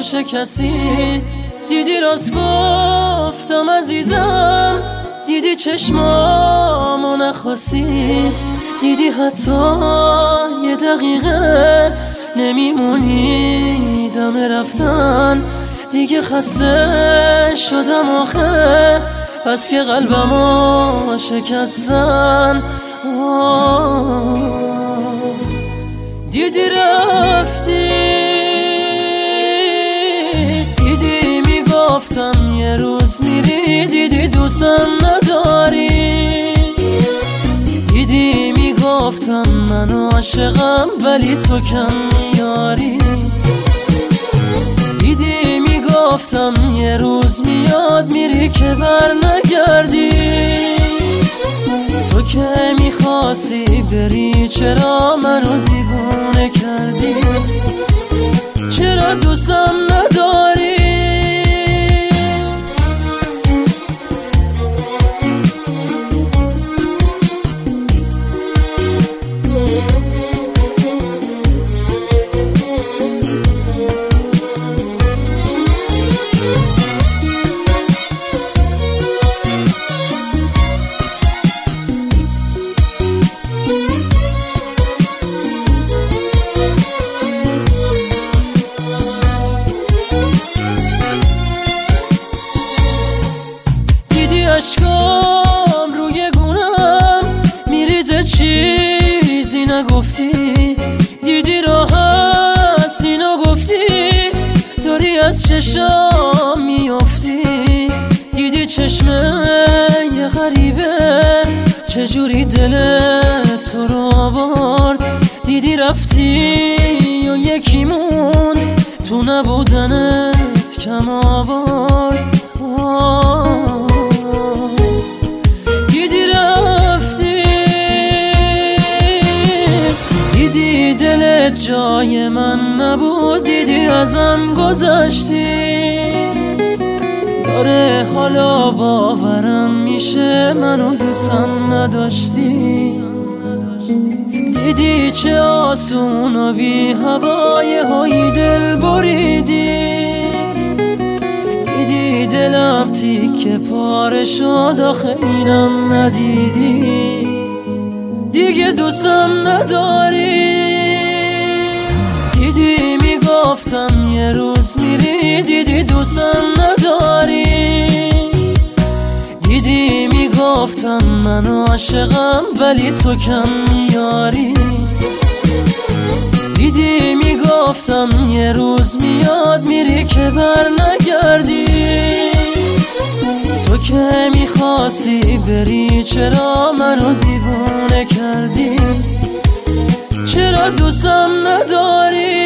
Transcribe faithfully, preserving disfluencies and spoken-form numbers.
شکستی، دیدی راست گفتم عزیزم، دیدی چشمامو نخواستی، دیدی حتی یه دقیقه نمیمونی دم رفتن. دیگه خسته شدم آخه، بس که قلبمو شکستن. دیدی رفتی، دیدی میگفتم یه روز میری، دیدی دوستم نداری، دیدی میگفتم من عاشقم ولی تو کم میاری، دیدی میگفتم یه روز میاد میری که بر نگردی. تو که میخواستی بری چرا منو دیوونه کردی؟ چرا دوستم نداری؟ اشکام روی گونم میریزه چیزی نگفتی، دیدی راحت اینو گفتی، داری از چشام میافتی، دیدی چشمه یه غریبه چجوری دل تو رو آورد، دیدی رفتی و یکی موند تو نبودنت کم آورد. جای من نبود، دیدی ازم گذشتی، داره حالا باورم میشه منو دوستم نداشتی، دیدی چه آسون و بی هوای هایی دل بریدی، دیدی دلم تیکه پاره شد آخه اینم ندیدی، دیگه دوستم نداری. دیدی میگفتم یه روز میری، دیدی دوستم نداری، دیدی میگفتم من عاشقم ولی تو کم میاری، دیدی میگفتم یه روز میاد میری که بر نگردی. تو که میخواستی بری چرا منو دیوونه کردی؟ چرا دوستم نداری؟